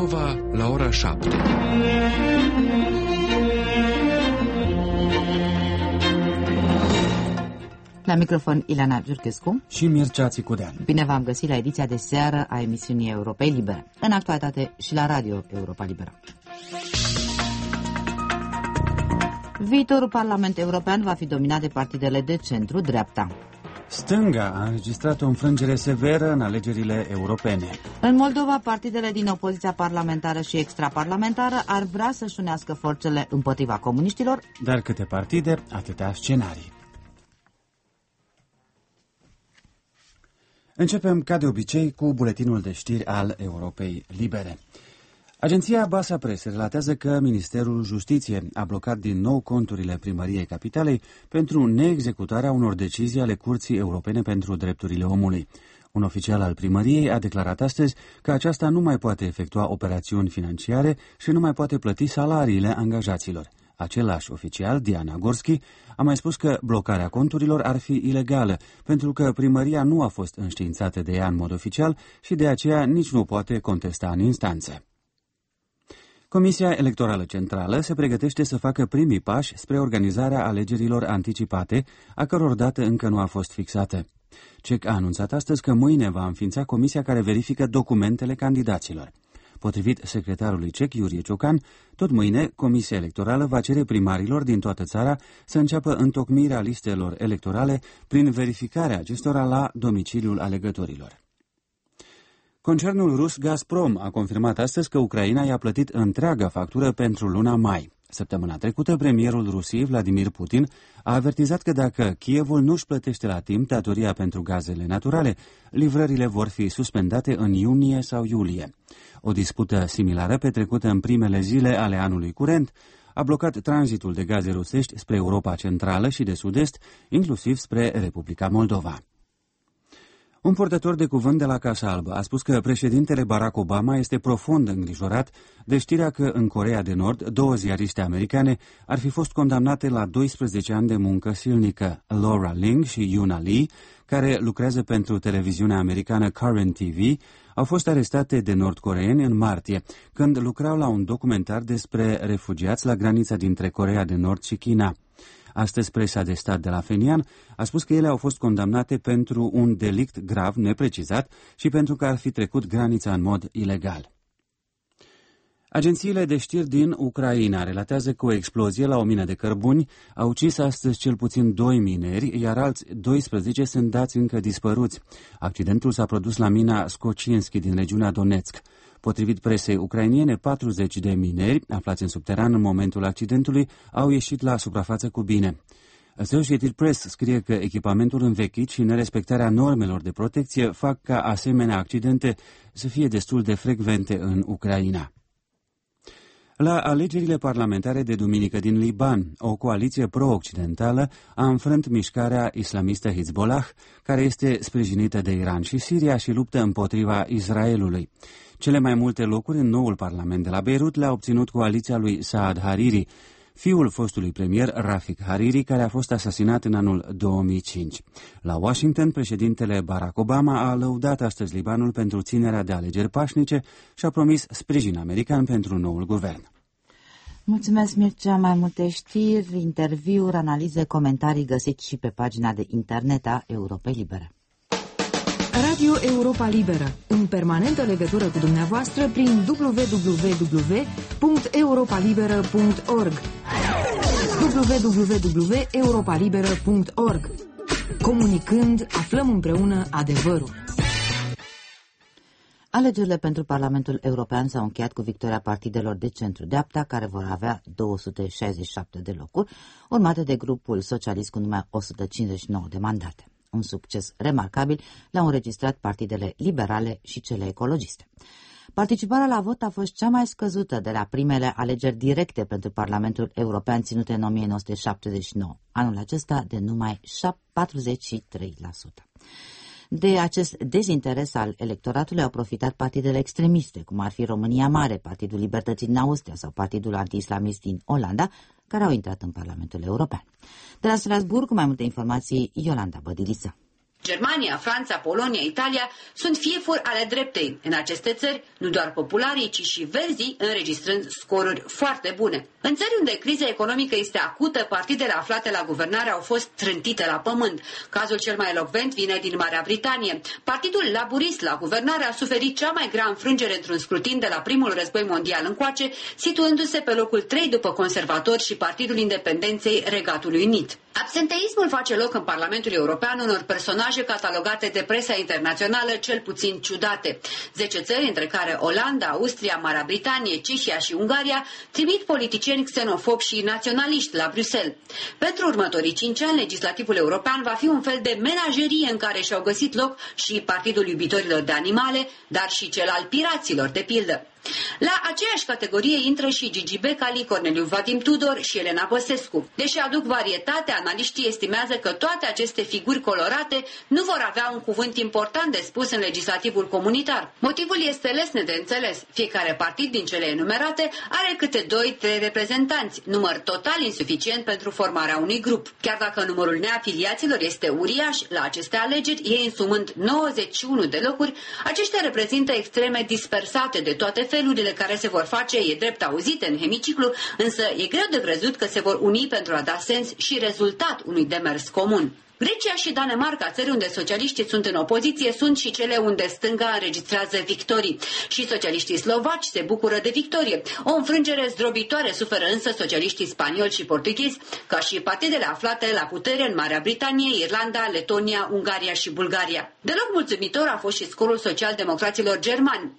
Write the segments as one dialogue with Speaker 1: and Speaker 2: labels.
Speaker 1: Craiova la ora 7.
Speaker 2: La microfon Ileana Giurchescu
Speaker 3: și Mircea Țicudean.
Speaker 2: Bine v-am găsit la ediția de seară a emisiunii Europei Libere, în actualitate și la Radio Europa Liberă. Viitorul Parlament European va fi dominat de partidele de centru-dreapta.
Speaker 3: Stânga a înregistrat o înfrângere severă în alegerile europene.
Speaker 2: În Moldova, partidele din opoziția parlamentară și extraparlamentară ar vrea să-și unească forțele împotriva comuniștilor.
Speaker 3: Dar câte partide, atâtea scenarii. Începem, ca de obicei, cu buletinul de știri al Europei Libere. Agenția Basa Press relatează că Ministerul Justiției a blocat din nou conturile Primăriei Capitalei pentru neexecutarea unor decizii ale Curții Europene pentru Drepturile Omului. Un oficial al primăriei a declarat astăzi că aceasta nu mai poate efectua operațiuni financiare și nu mai poate plăti salariile angajaților. Același oficial, Diana Gorski, a mai spus că blocarea conturilor ar fi ilegală, pentru că primăria nu a fost înștiințată de ea în mod oficial și de aceea nici nu poate contesta în instanțe. Comisia Electorală Centrală se pregătește să facă primii pași spre organizarea alegerilor anticipate, a căror dată încă nu a fost fixată. CEC a anunțat astăzi că mâine va înființa comisia care verifică documentele candidaților. Potrivit secretarului CEC, Iurie Ciocan, tot mâine Comisia Electorală va cere primarilor din toată țara să înceapă întocmirea listelor electorale prin verificarea acestora la domiciliul alegătorilor. Concernul rus Gazprom a confirmat astăzi că Ucraina i-a plătit întreaga factură pentru luna mai. Săptămâna trecută, premierul Rusiei, Vladimir Putin, a avertizat că dacă Kievul nu își plătește la timp datoria pentru gazele naturale, livrările vor fi suspendate în iunie sau iulie. O dispută similară, petrecută în primele zile ale anului curent, a blocat tranzitul de gaze rusești spre Europa Centrală și de Sud-Est, inclusiv spre Republica Moldova. Un purtător de cuvânt de la Casa Albă a spus că președintele Barack Obama este profund îngrijorat de știrea că în Coreea de Nord 2 ziariste americane ar fi fost condamnate la 12 ani de muncă silnică. Laura Ling și Yuna Lee, care lucrează pentru televiziunea americană Current TV, au fost arestate de nordcoreeni în martie, când lucrau la un documentar despre refugiați la granița dintre Coreea de Nord și China. Astăzi, presa de stat de la Fenian a spus că ele au fost condamnate pentru un delict grav neprecizat și pentru că ar fi trecut granița în mod ilegal. Agențiile de știri din Ucraina relatează că o explozie la o mină de cărbuni a ucis astăzi cel puțin 2 mineri, iar alți 12 sunt dați încă dispăruți. Accidentul s-a produs la mina Skocienski din regiunea Donetsk. Potrivit presei ucrainiene, 40 de mineri, aflați în subteran în momentul accidentului, au ieșit la suprafață cu bine. Associated Press scrie că echipamentul învechit și nerespectarea normelor de protecție fac ca asemenea accidente să fie destul de frecvente în Ucraina. La alegerile parlamentare de duminică din Liban, o coaliție pro-occidentală a înfrânt mișcarea islamistă Hezbollah, care este sprijinită de Iran și Siria și luptă împotriva Israelului. Cele mai multe locuri în noul parlament de la Beirut le-a obținut coaliția lui Saad Hariri, fiul fostului premier Rafik Hariri, care a fost asasinat în anul 2005. La Washington, președintele Barack Obama a lăudat astăzi Libanul pentru ținerea de alegeri pașnice și a promis sprijin american pentru noul guvern.
Speaker 2: Mulțumesc, Mircea. Mai multe știri, interviuri, analize, comentarii găsiți și pe pagina de internet a Europei Libere.
Speaker 4: Radio Europa Liberă, în permanentă legătură cu dumneavoastră prin www.europalibera.org www.europalibera.org. Comunicând, aflăm împreună adevărul.
Speaker 2: Alegerile pentru Parlamentul European s-au încheiat cu victoria partidelor de centru-dreapta, care vor avea 267 de locuri, urmate de grupul socialist cu numai 159 de mandate. Un succes remarcabil l-au înregistrat partidele liberale și cele ecologiste. Participarea la vot a fost cea mai scăzută de la primele alegeri directe pentru Parlamentul European ținute în 1979, anul acesta de numai 43%. De acest dezinteres al electoratului au profitat partidele extremiste, cum ar fi România Mare, Partidul Libertății din Austria sau Partidul Anti-Islamist din Olanda, care au intrat în Parlamentul European. De la Strasbourg, cu mai multe informații, Iolanda Bădiliță.
Speaker 1: Germania, Franța, Polonia, Italia sunt fiefuri ale dreptei. În aceste țări, nu doar popularii, ci și verzii înregistrând scoruri foarte bune. În țări unde criza economică este acută, partidele aflate la guvernare au fost trântite la pământ. Cazul cel mai elocvent vine din Marea Britanie. Partidul laburist la guvernare a suferit cea mai grea înfrângere într-un scrutin de la primul război mondial încoace, situându-se pe locul 3 după conservatori și Partidul Independenței Regatului Unit. Absenteismul face loc în Parlamentul European unor personaje catalogate de presa internațională cel puțin ciudate. 10 țări, între care Olanda, Austria, Marea Britanie, Cehia și Ungaria, trimit politicieni xenofobi și naționaliști la Bruxelles. Pentru următorii 5 ani, legislativul european va fi un fel de menagerie în care și-au găsit loc și Partidul Iubitorilor de Animale, dar și cel al piraților, de pildă. La aceeași categorie intră și Gigi Becali, Corneliu Vadim Tudor și Elena Băsescu. Deși aduc varietate, analiștii estimează că toate aceste figuri colorate nu vor avea un cuvânt important de spus în legislativul comunitar. Motivul este lesne de înțeles. Fiecare partid din cele enumerate are câte 2-3 reprezentanți, număr total insuficient pentru formarea unui grup. Chiar dacă numărul neafiliaților este uriaș, la aceste alegeri, ei însumând 91 de locuri, aceștia reprezintă extreme dispersate de toate felurile care se vor face, e drept auzite în hemiciclu, însă e greu de crezut că se vor uni pentru a da sens și rezultat unui demers comun. Grecia și Danemarca, țări unde socialiștii sunt în opoziție, sunt și cele unde stânga înregistrează victorii. Și socialiștii slovaci se bucură de victorie. O înfrângere zdrobitoare suferă însă socialiștii spanioli și portughezi, ca și partidele aflate la putere în Marea Britanie, Irlanda, Letonia, Ungaria și Bulgaria. Deloc mulțumitor a fost și scorul social-democraților germani,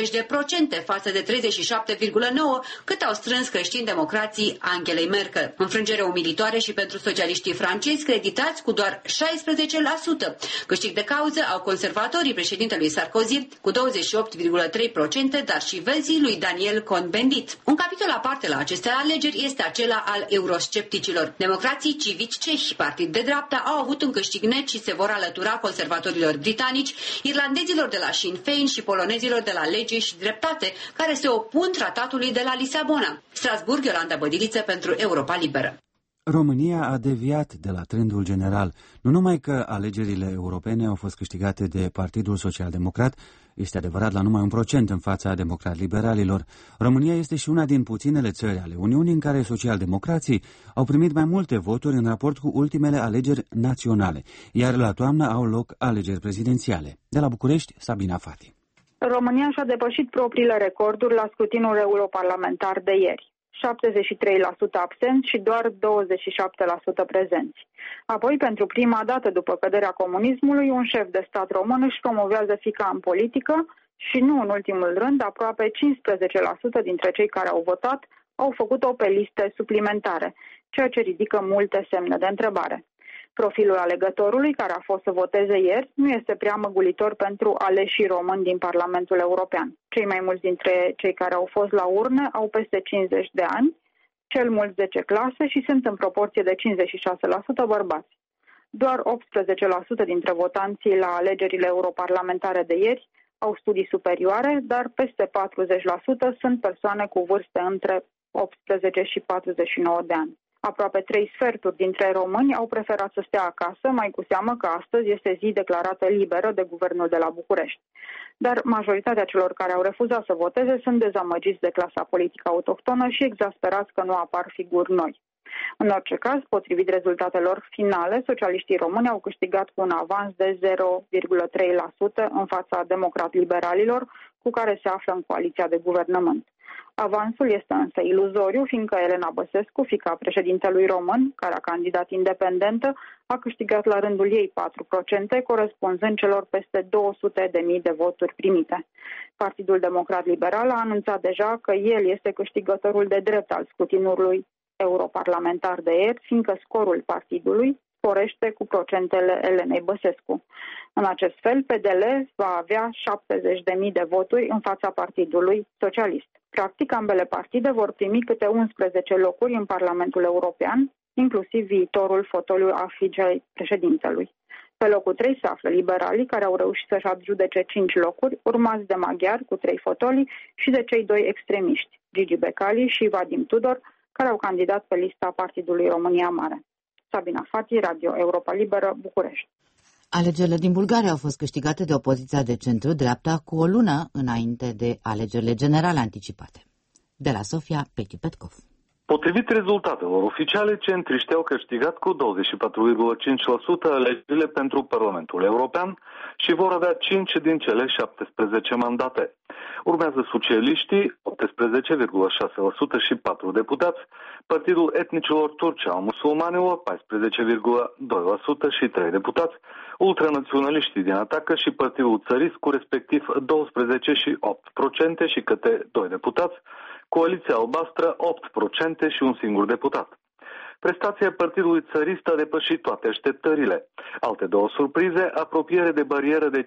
Speaker 1: 20% față de 37,9% cât au strâns creștini-democrații Angelei Merkel. Înfrângere umilitoare și pentru socialiștii francezi, creditați cu doar 16%. Câștig de cauză au conservatorii președintelui Sarkozy cu 28,3%, dar și verzii lui Daniel Cohn-Bendit. Un capitol aparte la aceste alegeri este acela al euroscepticilor. Democrații civici cehi, partid de dreapta, au avut un câștig net și se vor alătura conservatorilor britanici, irlandezilor de la Sinn Féin și polonezilor de la Lege și Dreptate, care se opun tratatului de la Lisabona. Strasburg, Iolanda Bădiliță pentru Europa Liberă.
Speaker 3: România a deviat de la trendul general. Nu numai că alegerile europene au fost câștigate de Partidul Social-Democrat, este adevărat la numai 1% în fața democrat-liberalilor. România este și una din puținele țări ale Uniunii în care social-democrații au primit mai multe voturi în raport cu ultimele alegeri naționale, iar la toamnă au loc alegeri prezidențiale. De la București, Sabina Fati.
Speaker 5: România și-a depășit propriile recorduri la scrutinul europarlamentar de ieri. 73% absenți și doar 27% prezenți. Apoi, pentru prima dată după căderea comunismului, un șef de stat român își promovează fiica în politică și nu în ultimul rând, aproape 15% dintre cei care au votat au făcut-o pe liste suplimentare, ceea ce ridică multe semne de întrebare. Profilul alegătorului care a fost să voteze ieri nu este prea măgulitor pentru aleșii români din Parlamentul European. Cei mai mulți dintre cei care au fost la urne au peste 50 de ani, cel mult 10 clase și sunt în proporție de 56% bărbați. Doar 18% dintre votanții la alegerile europarlamentare de ieri au studii superioare, dar peste 40% sunt persoane cu vârste între 18 și 49 de ani. Aproape 3 sferturi dintre români au preferat să stea acasă, mai cu seamă că astăzi este zi declarată liberă de guvernul de la București. Dar majoritatea celor care au refuzat să voteze sunt dezamăgiți de clasa politică autohtonă și exasperați că nu apar figuri noi. În orice caz, potrivit rezultatelor finale, socialiștii români au câștigat cu un avans de 0,3% în fața democrat-liberalilor, cu care se află în coaliția de guvernământ. Avansul este însă iluzoriu, fiindcă Elena Băsescu, fiica președintelui român, care a candidat independentă, a câștigat la rândul ei 4%, corespunzând celor peste 200.000 de voturi primite. Partidul Democrat Liberal a anunțat deja că el este câștigătorul de drept al scrutinului europarlamentar de ieri, fiindcă scorul partidului sporește cu procentele Elenei Băsescu. În acest fel, PDL va avea 70.000 de voturi în fața Partidului Socialist. Practic, ambele partide vor primi câte 11 locuri în Parlamentul European, inclusiv viitorul fotoliu a fiicei președintelui. Pe locul 3 se află liberalii, care au reușit să-și adjudece 5 locuri, urmați de maghiari cu 3 fotolii și de cei 2 extremiști, Gigi Becali și Vadim Tudor, care au candidat pe lista Partidului România Mare. Sabina Fati, Radio Europa Liberă, București.
Speaker 2: Alegerile din Bulgaria au fost câștigate de opoziția de centru-dreapta cu o lună înainte de alegerile generale anticipate. De la Sofia, Peti Petkov.
Speaker 6: Potrivit rezultatelor oficiale, centriștii au câștigat cu 24,5% alegerile pentru Parlamentul European și vor avea 5 din cele 17 mandate. Urmează socialiștii, 18,6% și 4 deputați, Partidul Etnicilor Turci al Musulmanilor, 14,2% și 3 deputați, ultranaționaliștii din Atacă și Partidul Țărist, cu respectiv 12 și 8% și câte 2 deputați, Coaliția Albastră 8% și un singur deputat. Prestația Partidului Țărist a depășit toate așteptările. Alte două surprize, apropiere de barieră de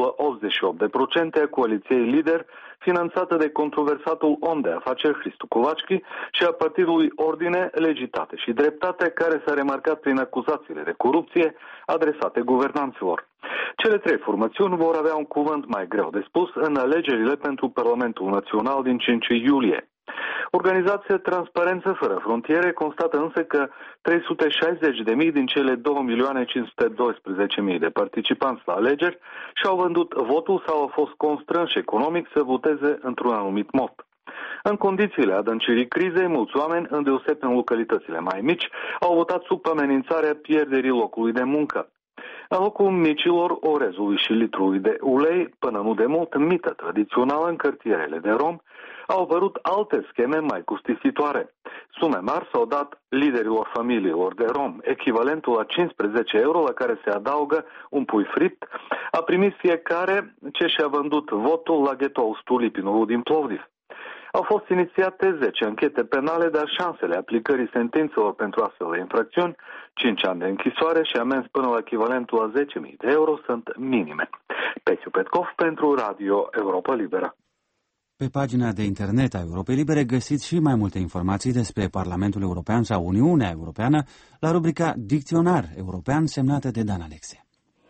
Speaker 6: 5,88% a Coaliției Lider, finanțată de controversatul om de afaceri Hristu Kovački, și a Partidului Ordine, Legitate și Dreptate, care s-a remarcat prin acuzațiile de corupție adresate guvernanților. Cele trei formațiuni vor avea un cuvânt mai greu de spus în alegerile pentru Parlamentul Național din 5 iulie. Organizația Transparență Fără Frontiere constată însă că 360.000 din cele 2.512.000 de participanți la alegeri și-au vândut votul sau au fost constrânși economic să voteze într-un anumit mod. În condițiile adâncirii crizei, mulți oameni, îndeosebi în localitățile mai mici, au votat sub amenințarea pierderii locului de muncă. În locul micilor orezului și litrului de ulei, până nu de mult mită tradițională în cartierele de rom, au apărut alte scheme mai costisitoare. Sume mari s-au dat liderilor familiilor de rom, echivalentul la 15 euro, la care se adaugă un pui fript. A primit fiecare ce și-a vândut votul la ghetoul Stulipinului din Plovdiv. Au fost inițiate 10 anchete penale, dar șansele aplicării sentințelor pentru astfel de infracțiuni, 5 ani de închisoare și amenzi până la echivalentul la 10.000 de euro, sunt minime. Petiu Petkov pentru Radio Europa Liberă.
Speaker 3: Pe pagina de internet a Europei Libere găsiți și mai multe informații despre Parlamentul European sau Uniunea Europeană la rubrica Dicționar European, semnată de Dan Alexe.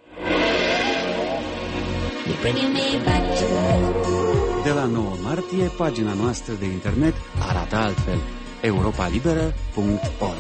Speaker 3: De la 9 martie, pagina noastră de internet arată altfel: europalibera.org.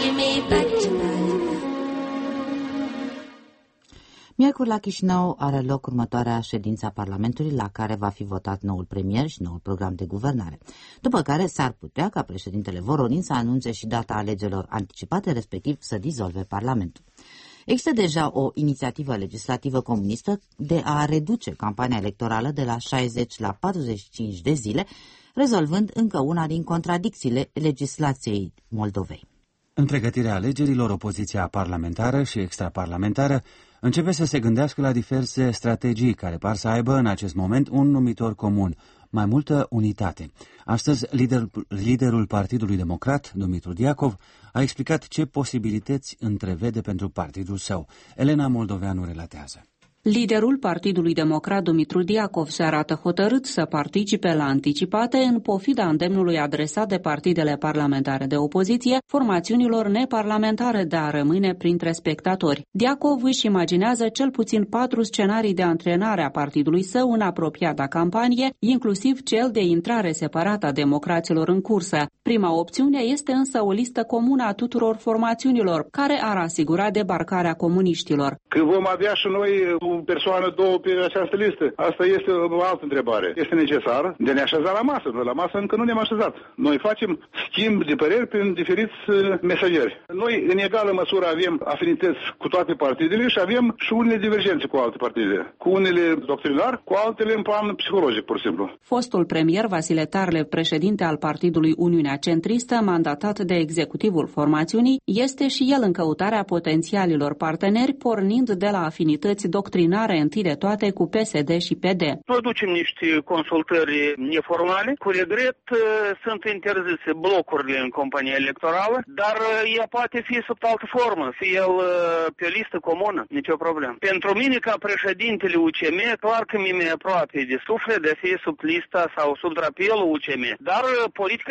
Speaker 2: Miercuri la Chișinău are loc următoarea ședință a Parlamentului, la care va fi votat noul premier și noul program de guvernare, după care s-ar putea ca președintele Voronin să anunțe și data alegerilor anticipate, respectiv să dizolve Parlamentul. Există deja o inițiativă legislativă comunistă de a reduce campania electorală de la 60 la 45 de zile, rezolvând încă una din contradicțiile legislației Moldovei.
Speaker 3: În pregătirea alegerilor, opoziția parlamentară și extraparlamentară începe să se gândească la diverse strategii care par să aibă în acest moment un numitor comun: mai multă unitate. Astăzi, liderul Partidului Democrat, Dumitru Diacov, a explicat ce posibilități întrevede pentru partidul său. Elena Moldoveanu relatează.
Speaker 7: Liderul Partidului Democrat Dumitru Diacov se arată hotărât să participe la anticipate în pofida îndemnului adresat de partidele parlamentare de opoziție formațiunilor neparlamentare de a rămâne printre spectatori. Diacov își imaginează cel puțin 4 scenarii de antrenare a partidului său în apropiata campanie, inclusiv cel de intrare separată a democraților în cursă. Prima opțiune este însă o listă comună a tuturor formațiunilor, care ar asigura debarcarea comuniștilor.
Speaker 8: Că vom avea și noi o persoană, două pe această listă. Asta este o altă întrebare. Este necesar de ne așeza la masă. Noi la masă încă nu ne-am așezat. Noi facem schimb de păreri prin diferiți mesageri. Noi în egală măsură avem afinități cu toate partidele și avem și unele divergențe cu alte partide. Cu unele doctrinar, cu altele în plan psihologic, pur și simplu.
Speaker 7: Fostul premier Vasile Tarlev, președinte al partidului Uniunea Centristă, mandatat de executivul formațiunii, este și el în căutarea potențialilor parteneri, pornind de la afinități doctrinare întâi de toate cu PSD și PD.
Speaker 9: Noi ducem niște consultări neformale. Cu regret sunt interzise blocurile în compania electorală, dar ea poate fi sub altă formă, fie el pe o listă comună, nicio problemă. Pentru mine, ca președintele UCM, clar că mi-e aproape de suflet de a fi sub lista sau sub drapelul UCM. Dar politica este politica.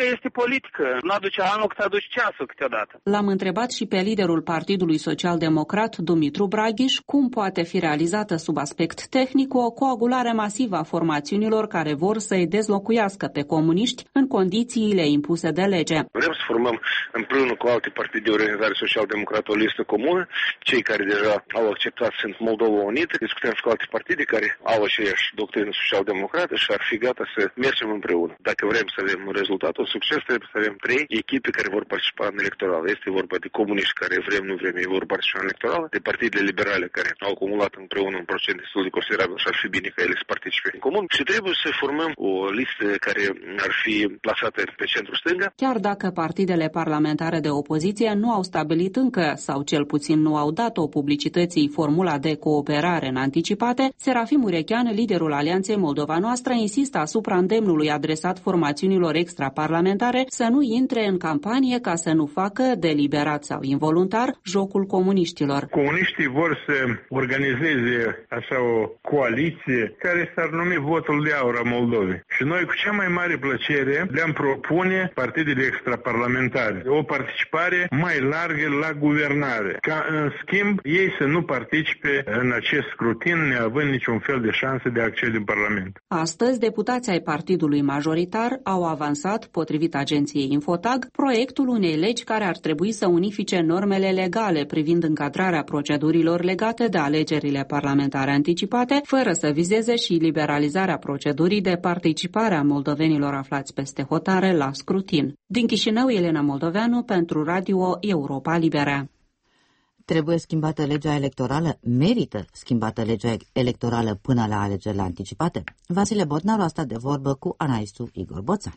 Speaker 9: politică. Nu aduce anul cât aduce ceasul câteodată.
Speaker 7: L-am întrebat și pe liderul Partidului Social-Democrat, Dumitru Braghiș, cum poate fi realizată sub aspect tehnic o coagulare masivă a formațiunilor care vor să-i dezlocuiască pe comuniști în condițiile impuse de lege.
Speaker 10: Vrem să formăm împreună cu alte partide de organizare social-democrată o listă comună. Cei care deja au acceptat sunt Moldova Unită. Discutăm și cu alte partide care au aceeași doctrină social-democrată și ar fi gata să mergem împreună. Dacă vrem să avem un rezultat, un succes, trebuie să avem 3 echipe care vor participa în electoral. Este vorba de comuniști care vrem, nu vrem, ei vor participa în electoral, de partidele liberale care au acumulat împreună un procent destul de considerabil și ar fi bine ca ele să participe în comun. Și trebuie să formăm o listă care ar fi plasată pe centru stânga.
Speaker 7: Chiar dacă partidele parlamentare de opoziție nu au stabilit încă, sau cel puțin nu au dat-o publicității, formula de cooperare în anticipate, Serafim Urechean, liderul Alianței Moldova Noastră, insistă asupra îndemnului adresat formațiunilor extraparlamentare să nu intre în campanie ca să nu facă, deliberat sau involuntar, jocul comuniștilor.
Speaker 8: Comuniștii vor să organizeze așa o coaliție care s-ar numi Votul de Aur a Moldovei. Și noi cu cea mai mare plăcere le-am propune partidele extraparlamentare o participare mai largă la guvernare, ca în schimb ei să nu participe în acest scrutin neavând niciun fel de șanse de acces în Parlament.
Speaker 7: Astăzi, deputații ai partidului majoritar au avansat, potrivit agenției Infotag, proiectul unei legi care ar trebui să unifice normele legale privind încadrarea procedurilor legate de alegerile parlamentare anticipate, fără să vizeze și liberalizarea procedurii de participare a moldovenilor aflați peste hotare la scrutin. Din Chișinău, Elena Moldoveanu, pentru Radio Europa Liberă.
Speaker 2: Trebuie schimbată legea electorală? Merită schimbată legea electorală până la alegerile anticipate? Vasile Botnaru a stat de vorbă cu analistul Igor Boțan.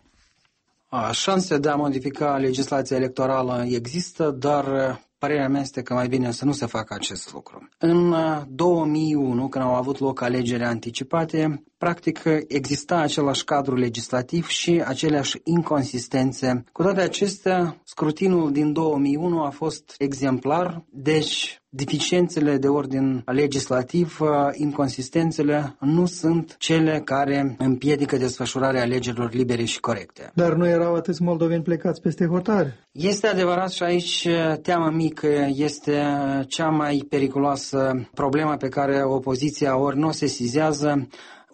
Speaker 11: Șanse de a modifica legislația electorală există, dar părerea mea este că mai bine să nu se facă acest lucru. În 2001, când au avut loc alegeri anticipate, practic exista același cadru legislativ și aceleași inconsistențe. Cu toate acestea, scrutinul din 2001 a fost exemplar, deci deficiențele de ordin legislativ, inconsistențele nu sunt cele care împiedică desfășurarea alegerilor libere și corecte.
Speaker 12: Dar nu erau atâți moldoveni plecați peste hotare?
Speaker 11: Este adevărat și aici teama mică este cea mai periculoasă problemă pe care opoziția ori nu o sesizează,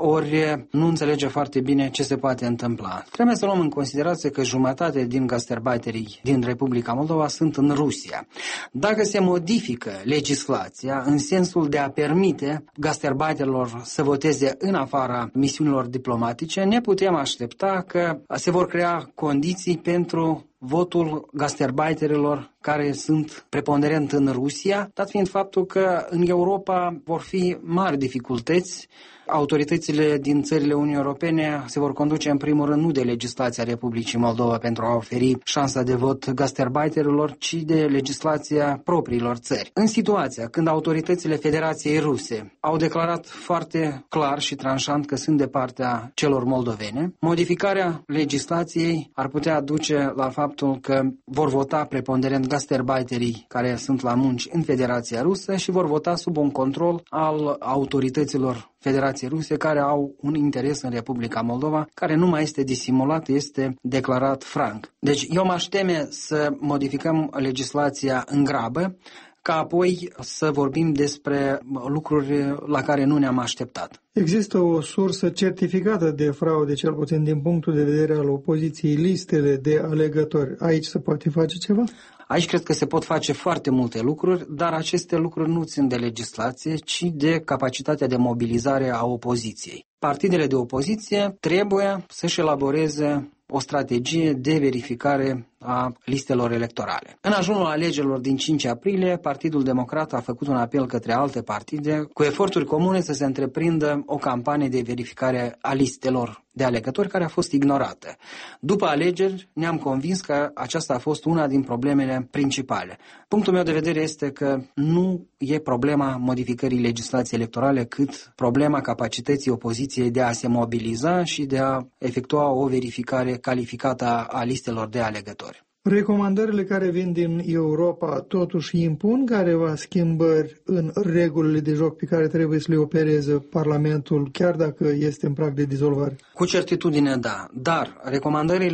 Speaker 11: ori nu înțelege foarte bine ce se poate întâmpla. Trebuie să luăm în considerație că jumătate din gastarbeiterii din Republica Moldova sunt în Rusia. Dacă se modifică legislația în sensul de a permite gastarbeiterilor să voteze în afara misiunilor diplomatice, ne putem aștepta că se vor crea condiții pentru votul gastarbeiterilor care sunt preponderent în Rusia, dat fiind faptul că în Europa vor fi mari dificultăți. Autoritățile din țările Uniunii Europene se vor conduce în primul rând nu de legislația Republicii Moldova pentru a oferi șansa de vot gastarbeiterilor, ci de legislația propriilor țări. În situația când autoritățile Federației Ruse au declarat foarte clar și tranșant că sunt de partea celor moldovene, modificarea legislației ar putea duce la faptul că vor vota preponderent gastarbeiterii care sunt la munci în Federația Rusă și vor vota sub un control al autorităților Federației Ruse care au un interes în Republica Moldova, care nu mai este disimulat, este declarat franc. Deci eu m-aș teme să modificăm legislația în grabă, ca apoi să vorbim despre lucruri la care nu ne-am așteptat.
Speaker 12: Există o sursă certificată de fraude, cel puțin din punctul de vedere al opoziției, listele de alegători. Aici se poate face ceva?
Speaker 11: Aici cred că se pot face foarte multe lucruri, dar aceste lucruri nu țin de legislație, ci de capacitatea de mobilizare a opoziției. Partidele de opoziție trebuie să-și elaboreze o strategie de verificare a listelor electorale. În ajunul alegerilor din 5 aprilie, Partidul Democrat a făcut un apel către alte partide cu eforturi comune să se întreprindă o campanie de verificare a listelor de alegători care a fost ignorată. După alegeri ne-am convins că aceasta a fost una din problemele principale. Punctul meu de vedere este că nu e problema modificării legislației electorale, cât problema capacității opoziției de a se mobiliza și de a efectua o verificare calificată a listelor de alegători.
Speaker 12: Recomandările care vin din Europa totuși impun careva schimbări în regulile de joc pe care trebuie să le opereze Parlamentul, chiar dacă este în prag de dizolvare?
Speaker 11: Cu certitudine da, dar recomandările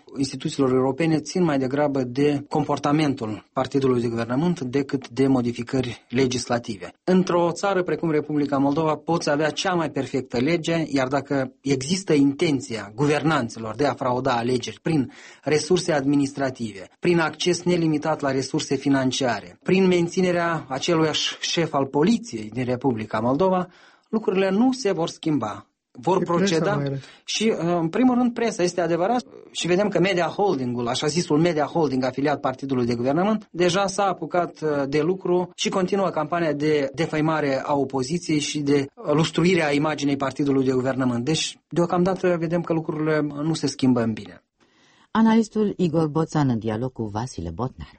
Speaker 11: instituțiilor europene țin mai degrabă de comportamentul partidului de guvernământ decât de modificări legislative. Într-o țară precum Republica Moldova poți avea cea mai perfectă lege, iar dacă există intenția guvernanților de a frauda alegeri prin resurse administrative, prin acces nelimitat la resurse financiare, prin menținerea aceluiași șef al poliției din Republica Moldova, lucrurile nu se vor schimba. Vor proceda și, în primul rând, presa, este adevărat, și vedem că Media Holding-ul, așa zisul Media Holding, afiliat partidului de guvernământ, deja s-a apucat de lucru și continuă campania de defăimare a opoziției și de lustruire a imaginei partidului de guvernământ. Deci, deocamdată, vedem că lucrurile nu se schimbă în bine.
Speaker 2: Analistul Igor Boțan în dialog cu Vasile Botnar.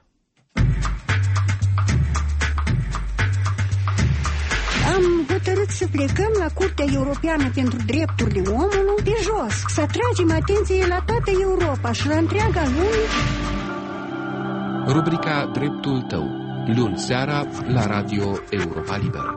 Speaker 13: Am hotărât să plecăm la Curtea Europeană pentru Drepturile Omului pe jos, să atragem atenție la toată Europa și la întreaga lume.
Speaker 14: Rubrica Dreptul tău, luni seara la Radio Europa Liberă.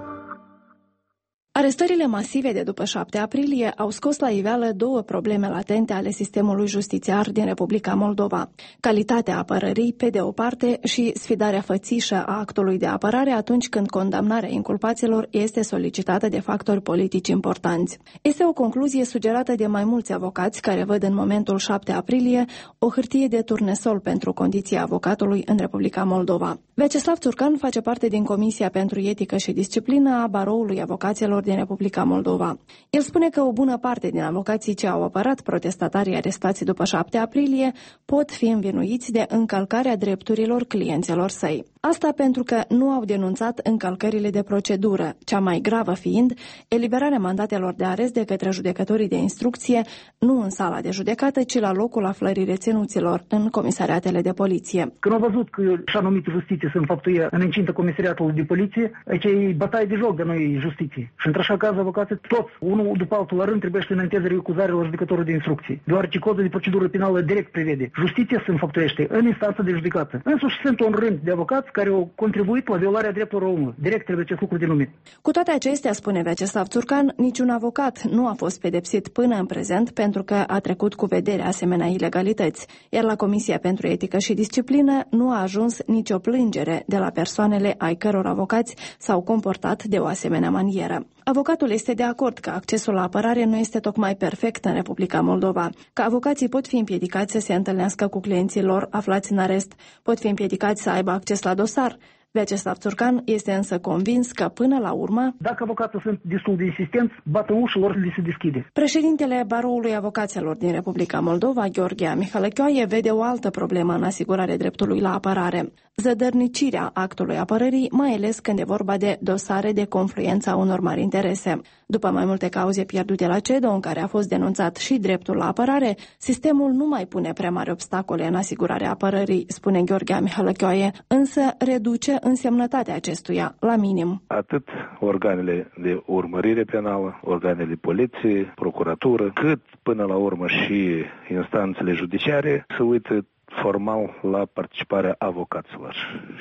Speaker 15: Arestările masive de după 7 aprilie au scos la iveală două probleme latente ale sistemului justițiar din Republica Moldova. Calitatea apărării, pe de o parte, și sfidarea fățișă a actului de apărare atunci când condamnarea inculpaților este solicitată de factori politici importanți. Este o concluzie sugerată de mai mulți avocați care văd în momentul 7 aprilie o hârtie de turnesol pentru condiția avocatului în Republica Moldova. Vyacheslav Țurcan face parte din Comisia pentru Etică și Disciplină a Baroului Avocaților din Republica Moldova. El spune că o bună parte din avocații ce au apărat protestatarii arestați după 7 aprilie pot fi învinuiți de încălcarea drepturilor clienților săi. Asta pentru că nu au denunțat încălcările de procedură, cea mai gravă fiind eliberarea mandatelor de arest de către judecătorii de instrucție, nu în sala de judecată, ci la locul aflării reținuților, în comisariatele de poliție.
Speaker 16: Când au văzut că așa numită justiție se înfăptuie în incintă comisariatului de poliție, aici e bătaie de joc de noi justiție. Și într-așa caz avocații toți, unul după altul la rând, trebuie să înainteze recuzare la judecătorul de instrucție, deoarece codul de procedură penală direct prevede. Justiția se înfăptuiește în instanță de judecată. Însuși sunt un rând de avocați care au contribuit la violarea drepturilor omului. Direct trebuie acest lucru denumit.
Speaker 15: Cu toate acestea, spune Vyacheslav Țurcan, niciun avocat nu a fost pedepsit până în prezent pentru că a trecut cu vederea asemenea ilegalități, iar la Comisia pentru Etică și Disciplină nu a ajuns nicio plângere de la persoanele ai căror avocați s-au comportat de o asemenea manieră. Avocatul este de acord că accesul la apărare nu este tocmai perfect în Republica Moldova, că avocații pot fi împiedicați să se întâlnească cu clienții lor aflați în arest, pot fi împiedicați să aibă acces la dosar. Vyacheslav Țurcan este însă convins că până la urmă,
Speaker 16: dacă avocații sunt destul de insistenți, bată ușilor, li se deschide.
Speaker 15: Președintele Baroului Avocaților din Republica Moldova, Gheorghe Mihalăchioaie, vede o altă problemă în asigurarea dreptului la apărare: zădărnicirea actului apărării, mai ales când e vorba de dosare de confluență a unor mari interese. După mai multe cauze pierdute la CEDO, în care a fost denunțat și dreptul la apărare, sistemul nu mai pune prea mari obstacole în asigurarea apărării, spune Gheorghe Mihalăchioaie, însă reduce însemnătatea acestuia la minim.
Speaker 17: Atât organele de urmărire penală, organele poliție, procuratură, cât până la urmă și instanțele judiciare se uită formal la participarea avocaților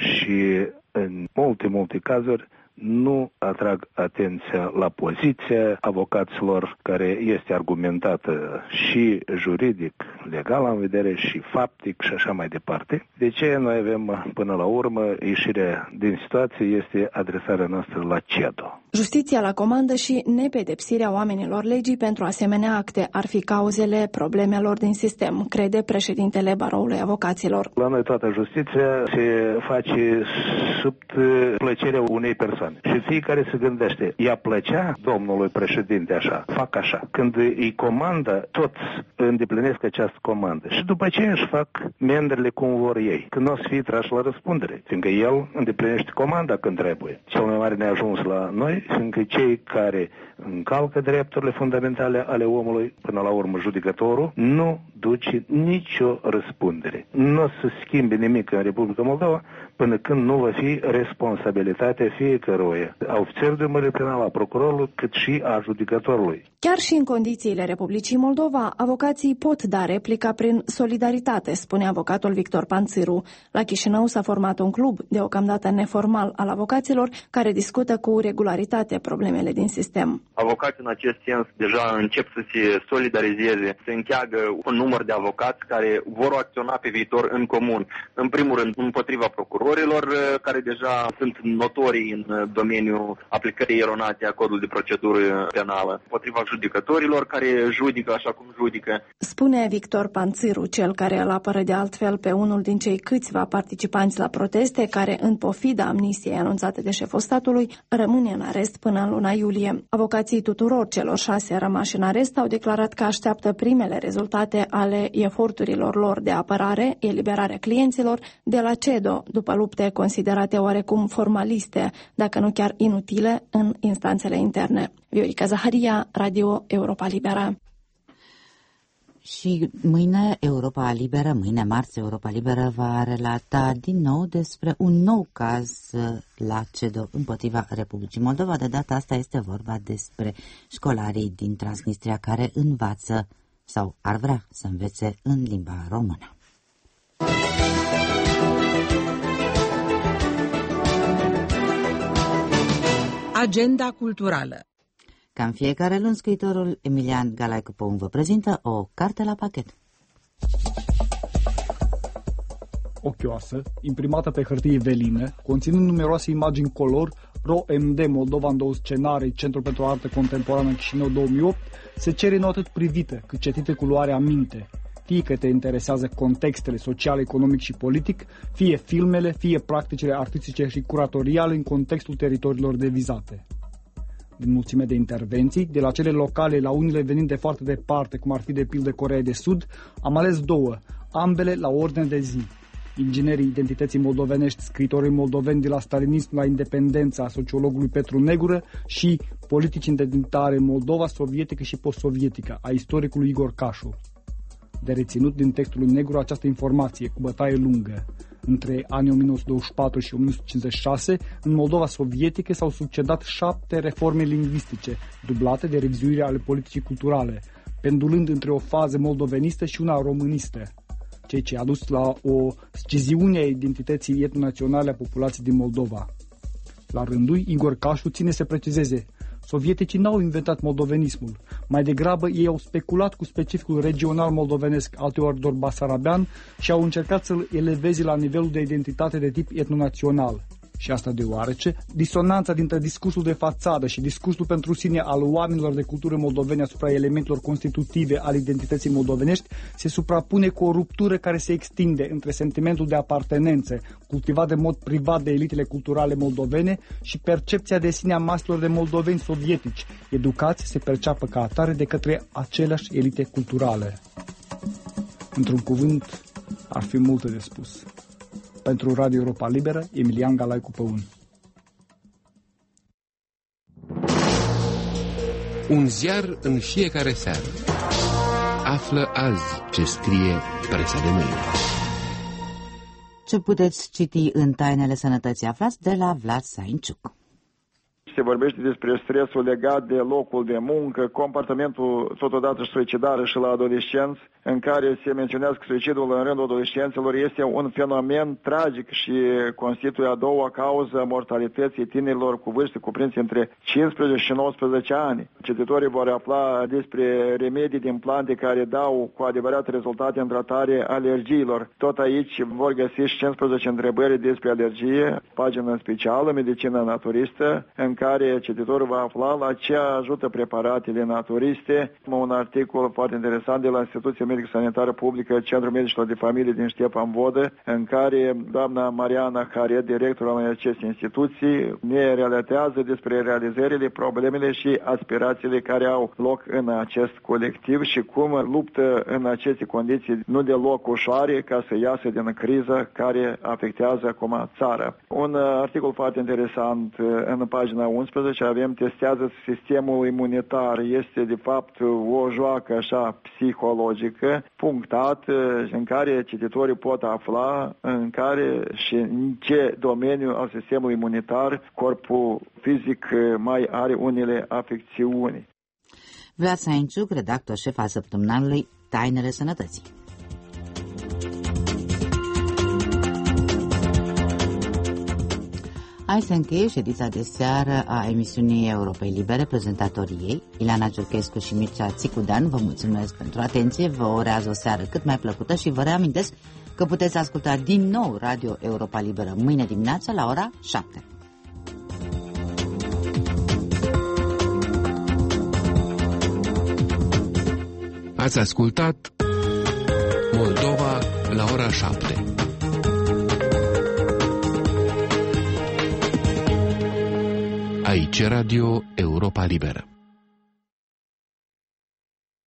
Speaker 17: și în multe cazuri nu atrag atenția la poziția avocaților, care este argumentată și juridic, legal în vedere, și faptic și așa mai departe. De ce noi avem până la urmă ieșirea din situație este adresarea noastră la CEDO.
Speaker 15: Justiția la comandă și nepedepsirea oamenilor legii pentru asemenea acte ar fi cauzele problemelor din sistem, crede președintele Baroului Avocaților.
Speaker 17: La noi toată justiția se face sub plăcerea unei persoane. Și fiecare se gândește, ea plăcea domnului președinte așa, fac așa. Când îi comandă, toți îndeplinesc această comandă. Și după ce își fac mendrele cum vor ei, când nu o să fie trași la răspundere, fiindcă el îndeplinește comanda când trebuie. Cel mai mare neajuns la noi, fiindcă cei care încalcă drepturile fundamentale ale omului, până la urmă judecătorul, nu duce nicio răspundere. Nu o să schimbe nimic în Republica Moldova până când nu va fi responsabilitatea fiecăruia, a ofițerului de urmărire penală, a procurorului, cât și a judecătorului.
Speaker 15: Chiar și în condițiile Republicii Moldova, avocații pot da replica prin solidaritate, spune avocatul Victor Panțiru. La Chișinău s-a format un club, deocamdată neformal, al avocaților, care discută cu regularitate problemele din sistem.
Speaker 18: Avocații în acest sens deja încep să se solidarizeze, să încheagă un număr număr de avocați care vor acționa pe viitor în comun. În primul rând, împotriva procurorilor, care deja sunt notorii în domeniul aplicării eronate a codului de procedură penală, împotriva judecătorilor care judică așa cum judică.
Speaker 15: Spune Victor Panțiru, cel care îl apără de altfel pe unul din cei câțiva participanți la proteste care, în pofida amnistiei anunțate de șeful statului, rămâne în arest până în luna iulie. Avocații tuturor celor 6 rămași în arest au declarat că așteaptă primele rezultate ale eforturilor lor de apărare, eliberarea clienților, de la CEDO, după lupte considerate oarecum formaliste, dacă nu chiar inutile, în instanțele interne. Viorica Zaharia, Radio Europa Liberă.
Speaker 2: Și mâine mâine marți, Europa Liberă va relata din nou despre un nou caz la CEDO împotriva Republicii Moldova. De data asta este vorba despre școlarii din Transnistria care învață sau ar vrea să învețe în limba română.
Speaker 4: Agenda culturală.
Speaker 2: Ca în fiecare luni, scriitorul Emilian Galaicu Păun vă prezintă o carte la pachet.
Speaker 19: Ochioasă, imprimată pe hârtie velină, conținând numeroase imagini color, RO-MD Moldova în 2 scenarii, Centrul pentru Artă Contemporană Chișinău 2008, se cere nu atât privită, cât citită cu luarea minte. Fie că te interesează contextele social, economic și politic, fie filmele, fie practicile artistice și curatoriale în contextul teritoriilor devizate. Din mulțime de intervenții, de la cele locale la unele venind de foarte departe, cum ar fi de pildă Coreea de Sud, am ales 2, ambele la ordine de zi. Inginerii identității moldovenești, scritorii moldoveni de la stalinism la independența, sociologului Petru Negură și politici identitare Moldova sovietică și post-sovietică, a istoricului Igor Cașu. De reținut din textul lui Negru această informație, cu bătaie lungă. Între anii 1924 și 1956, în Moldova sovietică s-au succedat 7 reforme lingvistice, dublate de revizuire ale politicii culturale, pendulând între o fază moldovenistă și una românistă, ceea ce a dus la o sciziune a identității etnonaționale a populației din Moldova. La rândul, Igor Cașu ține să precizeze: sovieticii n-au inventat moldovenismul, mai degrabă ei au speculat cu specificul regional moldovenesc, alteori doar basarabean, și au încercat să-l eleveze la nivelul de identitate de tip etnonațional. Și asta deoarece disonanța dintre discursul de fațadă și discursul pentru sine al oamenilor de cultură moldoveni asupra elementelor constitutive ale identității moldovenești se suprapune cu o ruptură care se extinde între sentimentul de apartenență, cultivat de mod privat de elitele culturale moldovene, și percepția de sine a maselor de moldoveni sovietici, educați se perceapă ca atare de către aceleași elite culturale. Într-un cuvânt, ar fi multe de spus. Pentru Radio Europa Liberă, Emilian Galaicu Păun.
Speaker 14: Un ziar în fiecare seară. Află azi ce scrie presa de mâine.
Speaker 2: Ce puteți citi în Tainele Sănătății aflați de la Vlad Sainciuc.
Speaker 20: Se vorbește despre stresul legat de locul de muncă, comportamentul totodată suicidar și la adolescenți, în care se menționează că suicidul în rândul adolescenților este un fenomen tragic și constituie a doua cauză a mortalității tinerilor cu vârste cuprinse între 15 și 19 ani. Cititorii vor afla despre remedii din plante care dau cu adevărat rezultate în tratare alergiilor. Tot aici vor găsi și 15 întrebări despre alergie, pagină specială, medicină naturistă, în care cititorul va afla la ce ajută preparatele naturiste. Un articol foarte interesant de la Instituția Medico-Sanitară Publică, Centrul Medicilor de Familie din Ștefan Vodă, în care doamna Mariana Haret, directorul acestei instituții, ne relatează despre realizările, problemele și aspirațiile care au loc în acest colectiv și cum luptă în aceste condiții nu deloc ușoare ca să iasă din criza care afectează acum țara. Un articol foarte interesant în pagina 11 avem testează sistemul imunitar. Este de fapt o joacă așa psihologică, punctat, în care cititorii pot afla în care și în ce domeniu al sistemului imunitar corpul fizic mai are unele afecțiuni.
Speaker 2: Vlad Sainciuc, redactor șef al săptămânalului Tainele Sănătății. Aici se încheie ședința de seară a emisiunii Europei Libere, prezentatorii ei, Ileana Giurchescu și Mircea Țicudean. Vă mulțumesc pentru atenție, vă urează o seară cât mai plăcută și vă reamintesc că puteți asculta din nou Radio Europa Liberă mâine dimineață la ora 7.
Speaker 14: Ați ascultat Moldova la ora 7. Aici Radio Europa Liberă.